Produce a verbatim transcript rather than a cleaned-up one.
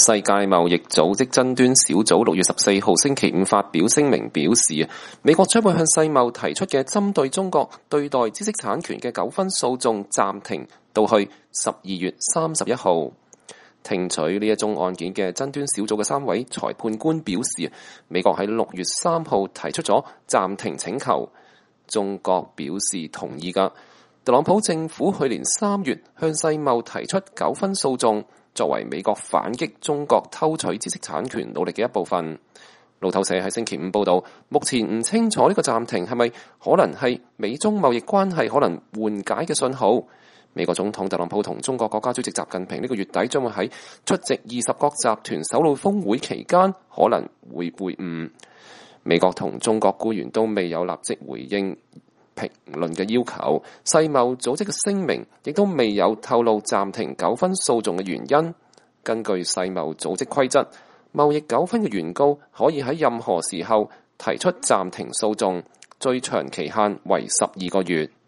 世界貿易組織爭端小組六月十四號星期五發表聲明表示，美國將會向世貿提出嘅針對中國對待知識產權嘅糾紛訴訟暫停到去十二月三十一號。聽取呢一宗案件嘅爭端小組嘅三位裁判官表示，美國喺六月三號提出咗暫停請求，中國表示同意㗎。特朗普政府去年三月向世貿提出糾紛訴訟，作為美國反擊中國偷取知識產權努力嘅一部分。路透社喺星期五報道，目前唔清楚呢個暫停係咪可能係美中貿易關係可能緩解嘅信號。美國總統特朗普同中國國家主席習近平呢個月底將會喺出席二十國集團首腦峰會期間可能會會晤。美國同中國官員都未有立即回應評論嘅要求，世貿組織嘅聲明亦都未有透露暫停糾紛訴訟嘅原因。根據世貿組織規則，貿易糾紛嘅原告可以喺任何時候提出暫停訴訟，最長期限為十二個月。